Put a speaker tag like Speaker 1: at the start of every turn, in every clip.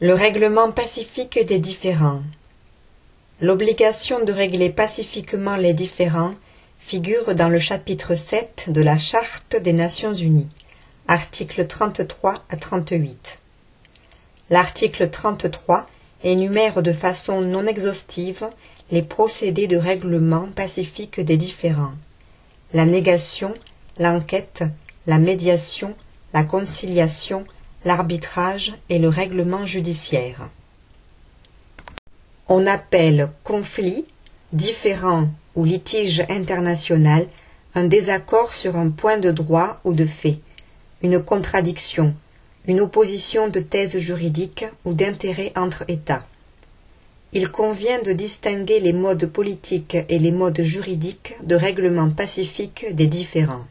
Speaker 1: Le règlement pacifique des différends. L'obligation de régler pacifiquement les différends figure dans le chapitre 7 de la Charte des Nations Unies, articles 33 à 38. L'article 33 énumère de façon non exhaustive les procédés de règlement pacifique des différends: la négation, l'enquête, la médiation, la conciliation, l'arbitrage et le règlement judiciaire. On appelle conflit, différend ou litige international un désaccord sur un point de droit ou de fait, une contradiction, une opposition de thèse juridique ou d'intérêt entre États. Il convient de distinguer les modes politiques et les modes juridiques de règlement pacifique des différends.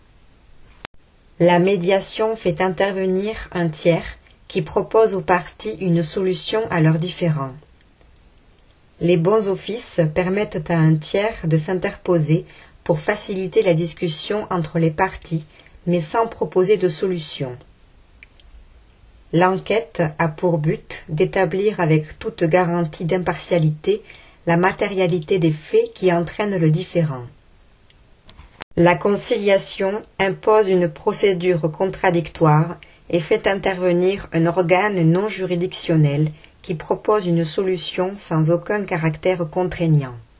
Speaker 1: La médiation fait intervenir un tiers qui propose aux parties une solution à leurs différends. Les bons offices permettent à un tiers de s'interposer pour faciliter la discussion entre les parties, mais sans proposer de solution. L'enquête a pour but d'établir avec toute garantie d'impartialité la matérialité des faits qui entraînent le différend. La conciliation impose une procédure contradictoire et fait intervenir un organe non juridictionnel qui propose une solution sans aucun caractère contraignant.